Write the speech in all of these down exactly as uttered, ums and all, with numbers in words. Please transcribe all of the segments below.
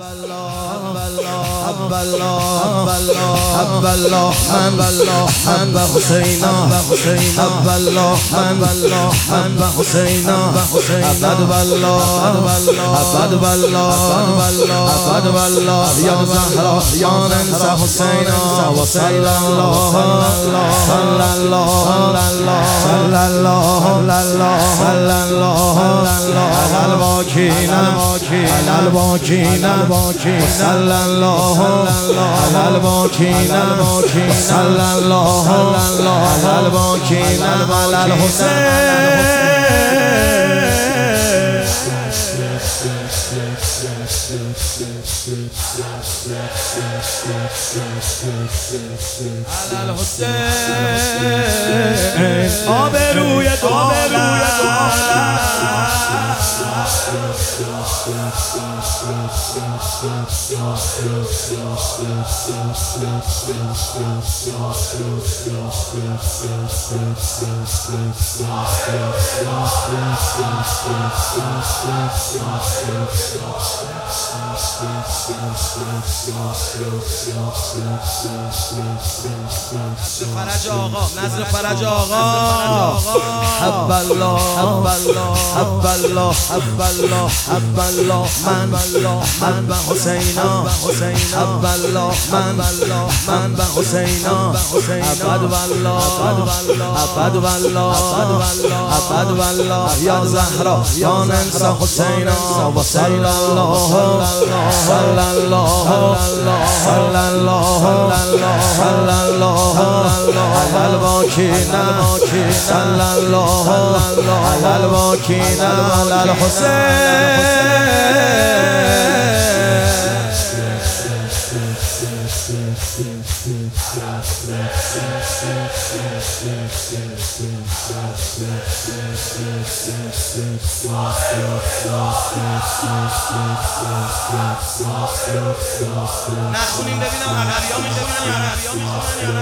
الله من من به حسینا اب الله من من به حسینا ابد بالله ابد بالله ابد بالله یا زهرا یا ننسى حسینا و صلی الله صلی الله صلی الله صلی الله علی الباکین علی الباکین صلی الله علی الباکین صلی الله علی الباکین علی الحسین علی الحسین آبروی دو فرج آقا نظر فرج آقا حب الله حب الله حب الله حب الله حب الله من من به حسینا حب الله من من به حسینا ابد والله ابد والله ابد والله یا زهرا یا ننسى حسینا و صلی الله صلی الله صلی الله صلی الله علی الباکین صلی الله علی الباکین علی الحسین نخونیم ببینم عربی ها میخونن یا عربی ها میخونن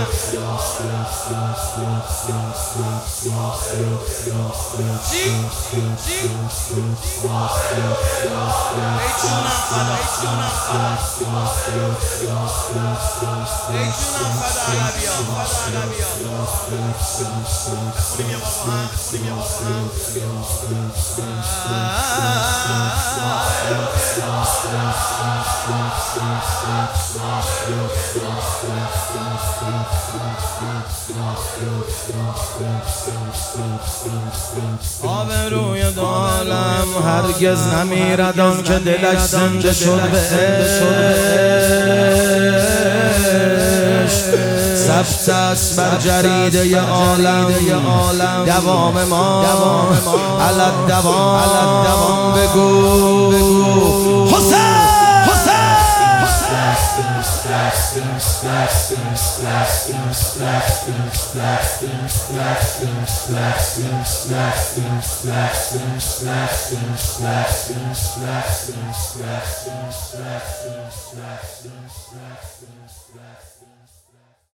چی؟ چی؟ ای جونم فدا ای جونم فدا ای جونم فدا عربی ها فدا عربی ها بخونیم یه بابا هم بخونیم یه بابا آبروی دو عالم هرگز نمیرد آن که دلش زنده شد به عشق ثبت است بر جریده عالم دوام ما علی الدوام بگو حسین Slash, slash, slash, slash, slash, slash, slash, slash.